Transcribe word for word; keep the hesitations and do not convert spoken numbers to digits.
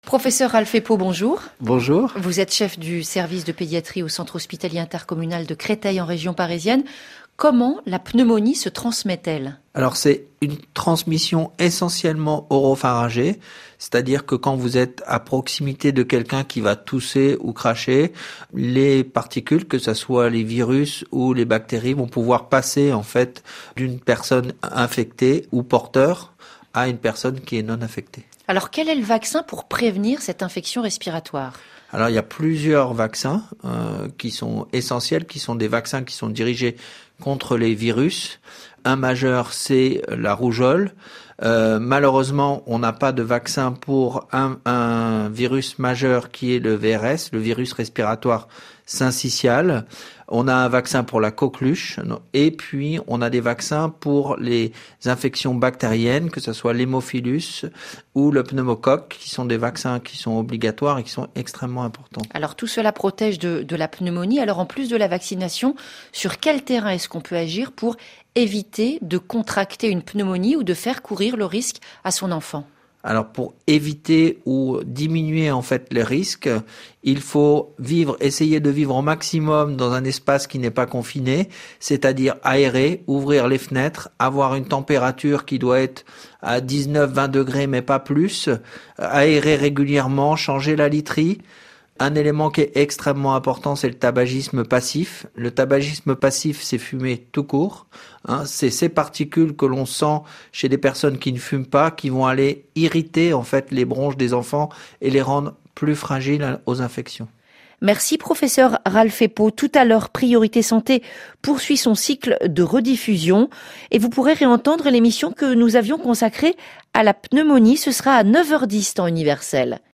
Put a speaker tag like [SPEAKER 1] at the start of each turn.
[SPEAKER 1] Professeur Ralph Epau, bonjour.
[SPEAKER 2] Bonjour.
[SPEAKER 1] Vous êtes chef du service de pédiatrie au centre hospitalier intercommunal de Créteil en région parisienne. Comment la pneumonie se transmet-elle ?
[SPEAKER 2] Alors c'est une transmission essentiellement oropharyngée, c'est-à-dire que quand vous êtes à proximité de quelqu'un qui va tousser ou cracher, les particules, que ce soit les virus ou les bactéries, vont pouvoir passer en fait d'une personne infectée ou porteur à une personne qui est non infectée.
[SPEAKER 1] Alors quel est le vaccin pour prévenir cette infection respiratoire ?
[SPEAKER 2] Alors il y a plusieurs vaccins euh, qui sont essentiels, qui sont des vaccins qui sont dirigés contre les virus. Un majeur, c'est la rougeole. Euh, malheureusement, on n'a pas de vaccin pour un, un virus majeur qui est le V R S, le virus respiratoire syncytial. On a un vaccin pour la coqueluche et puis on a des vaccins pour les infections bactériennes, que ce soit l'hémophilus ou le pneumocoque, qui sont des vaccins qui sont obligatoires et qui sont extrêmement importants.
[SPEAKER 1] Alors tout cela protège de, de la pneumonie. Alors en plus de la vaccination, sur quel terrain est-ce qu'on peut agir pour éviter de contracter une pneumonie ou de faire courir le risque à son enfant ?
[SPEAKER 2] Alors pour éviter ou diminuer en fait les risques, il faut vivre, essayer de vivre au maximum dans un espace qui n'est pas confiné, c'est-à-dire aérer, ouvrir les fenêtres, avoir une température qui doit être à dix-neuf vingt degrés mais pas plus, aérer régulièrement, changer la literie. Un élément qui est extrêmement important, c'est le tabagisme passif. Le tabagisme passif, c'est fumer tout court. Hein, c'est ces particules que l'on sent chez des personnes qui ne fument pas, qui vont aller irriter en fait les bronches des enfants et les rendre plus fragiles aux infections.
[SPEAKER 1] Merci professeur Ralph Epau. Tout à l'heure, Priorité Santé poursuit son cycle de rediffusion et vous pourrez réentendre l'émission que nous avions consacrée à la pneumonie. Ce sera à neuf heures dix temps universel.